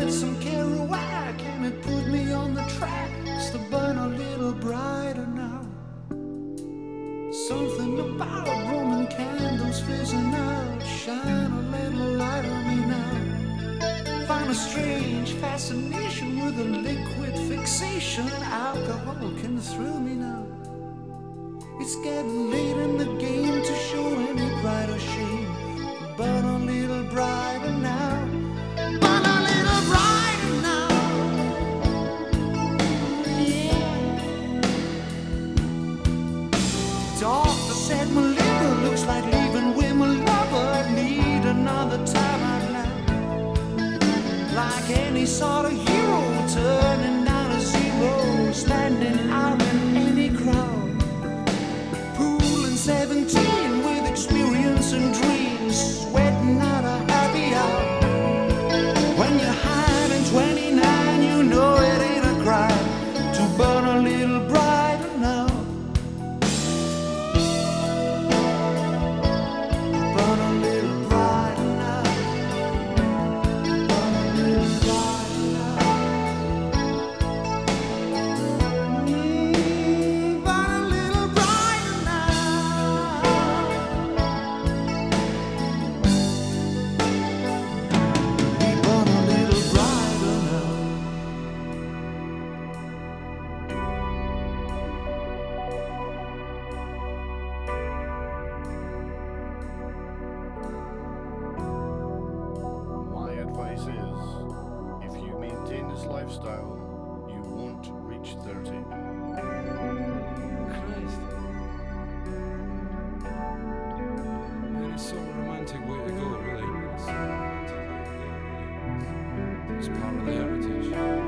met some Kerouac, and it put me on the tracks to burn a little brighter now. Something about Roman candles fizzing out, shine a little light on me now. Find a strange fascination with a liquid fixation. Alcohol can thrill me now. It's getting late in the game to show any pride or shame. Burn a little brighter now. Burn a little brighter now. Yeah. Doctor said my liver looks like leaving with my lover. Need another time out now. Like any sort of hero, turning down a zero, standing out in any crowd. 17 with experience and dreams, sweating out a happy hour. When you're high and 29, you know it ain't a crime to burn a little brighter now. Burn a little brighter now. Burn a little brighter now. Burn a little brighter now. Burn a little brighter now. My advice is, if you maintain this lifestyle, you won't reach 30. Christ. It is some romantic way to go, really. It's part of the heritage.